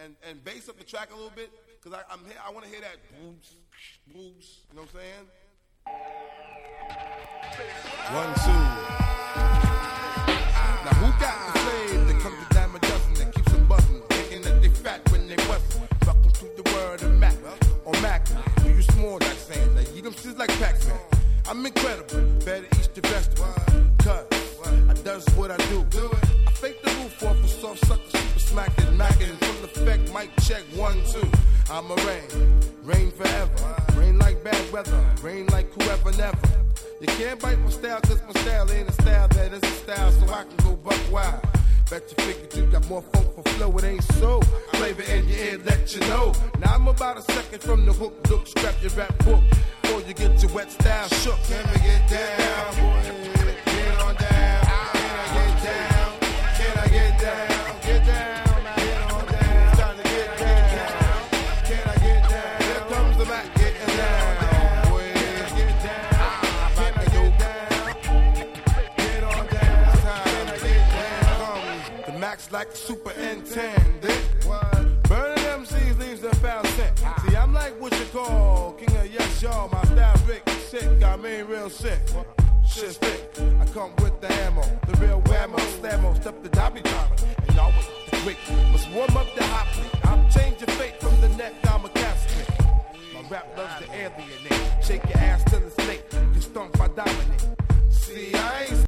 and bass up the track a little bit, because I want to hear that booms, booms, you know what I'm saying? 1, 2. Now who got the slave that comes to dime a dozen that keeps them buzzing, thinking that they fat when they bustin'? Welcome to the world of Mac, or Mac. Do you small like saying that? Eat them shits like Pac-Man. I'm incredible, better eat the vegetable. Cause I does what I do. I fake the roof off a soft sucker, super smack it, knock it in full effect. Mic check 1, 2. I'm a rain forever. Rain like bad weather, rain like whoever never. You can't bite my style, cause my style ain't a style that is a style, so I can go buck wild. Bet you figured you got more funk for flow, it ain't so. Flavor in your ear, let you know. Now I'm about a second from the hook, look, strap your rap book before you get your wet style shook. Can we get down, boy? Get on down. Can I get down? Can I get down? Get down, now get on down. It's time to get down. Can I get down? Here comes the Mac getting down. Boy, get down. Can I get down? Get on down. It's time to get down. The Mac's like a superintendent. Burning MCs leaves them foul scent. See, I'm like what you call king of yes, y'all. My style big, sick, I mean real sick. Shit's thick, I come with the ammo, the real whammo, slammo, step the dobby driver, and y'all with the quick. Must warm up the hot plate. I'll change your fate from the neck, I'm a casket. My rap loves to alienate. Shake your ass till it's late. You stomp, I dominate. See, I ain't